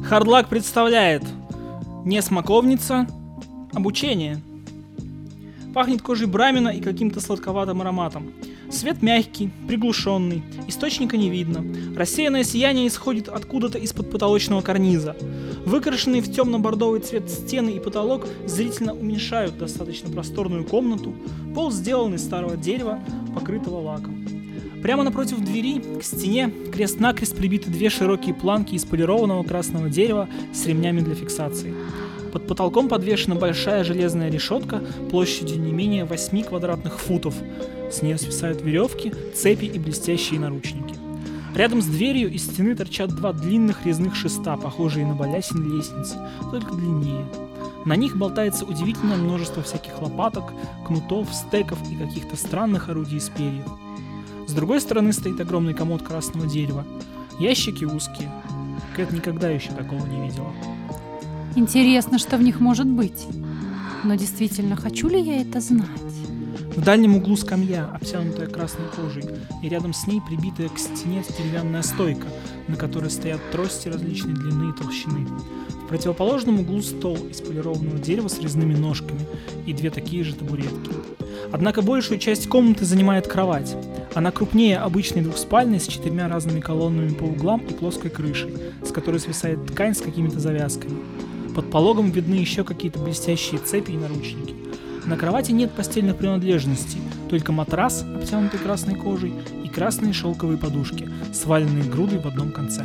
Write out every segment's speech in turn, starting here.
Хардлак представляет не смоковница, обучение. Пахнет кожей брамина и каким-то сладковатым ароматом. Свет мягкий, приглушенный, источника не видно. Рассеянное сияние исходит откуда-то из-под потолочного карниза. Выкрашенные в темно-бордовый цвет стены и потолок зрительно уменьшают достаточно просторную комнату. Пол сделан из старого дерева, покрытого лаком. Прямо напротив двери, к стене, крест-накрест прибиты две широкие планки из полированного красного дерева с ремнями для фиксации. Под потолком подвешена большая железная решетка площадью не менее 8 квадратных футов. С нее свисают веревки, цепи и блестящие наручники. Рядом с дверью из стены торчат два длинных резных шеста, похожие на балясин лестницы, только длиннее. На них болтается удивительное множество всяких лопаток, кнутов, стеков и каких-то странных орудий из перьев. С другой стороны стоит огромный комод красного дерева. Ящики узкие. Кэт никогда еще такого не видела. Интересно, что в них может быть. Но действительно, хочу ли я это знать? В дальнем углу скамья, обтянутая красной кожей, и рядом с ней прибитая к стене деревянная стойка, на которой стоят трости различной длины и толщины. В противоположном углу стол из полированного дерева с резными ножками и две такие же табуретки. Однако большую часть комнаты занимает кровать. Она крупнее обычной двухспальной с 4 разными колоннами по углам и плоской крышей, с которой свисает ткань с какими-то завязками. Под пологом видны еще какие-то блестящие цепи и наручники. На кровати нет постельных принадлежностей, только матрас, обтянутый красной кожей, и красные шелковые подушки, сваленные грудой в одном конце.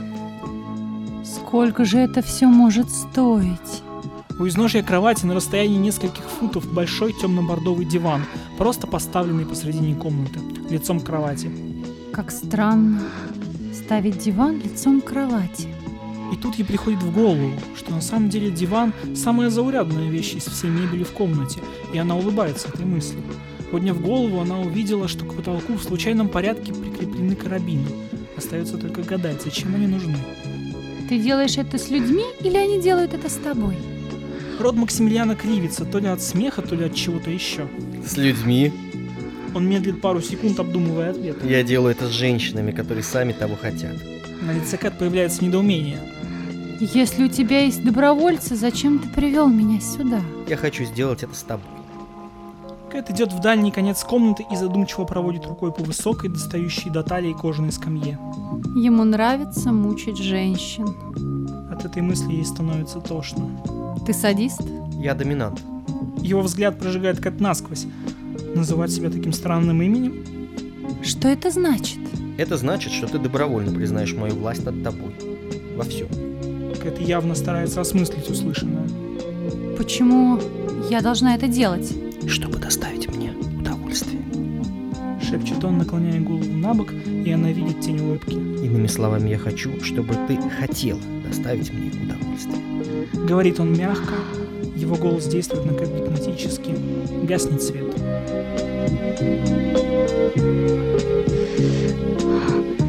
Сколько же это все может стоить? У изножья кровати на расстоянии нескольких футов большой темно-бордовый диван, просто поставленный посредине комнаты, лицом к кровати. Как странно. Ставить диван лицом к кровати. И тут ей приходит в голову, что на самом деле диван – самая заурядная вещь из всей мебели в комнате, и она улыбается этой мысли. Подняв голову, она увидела, что к потолку в случайном порядке прикреплены карабины. Остается только гадать, зачем они нужны. Ты делаешь это с людьми или они делают это с тобой? Рот Максимилиана кривится то ли от смеха, то ли от чего-то еще. С людьми? Он медлит пару секунд, обдумывая ответ. Я делаю это с женщинами, которые сами того хотят. На лице Кэт появляется недоумение. Если у тебя есть добровольцы, зачем ты привел меня сюда? Я хочу сделать это с тобой. Кэт идет в дальний конец комнаты и задумчиво проводит рукой по высокой, достающей до талии кожаной скамье. Ему нравится мучить женщин. От этой мысли ей становится тошно. Ты садист? Я доминант. Его взгляд прожигает Кэт насквозь. Называть себя таким странным именем? Что это значит? Это значит, что ты добровольно признаешь мою власть над тобой. Во всем. Кэт явно старается осмыслить услышанное. Почему я должна это делать? Чтобы доставить мне удовольствие. Шепчет он, наклоняя голову на бок, и она видит тень улыбки. Иными словами, я хочу, чтобы ты хотела доставить мне удовольствие. Говорит он мягко, его голос действует на Кэт гипнотически. Гаснет свет.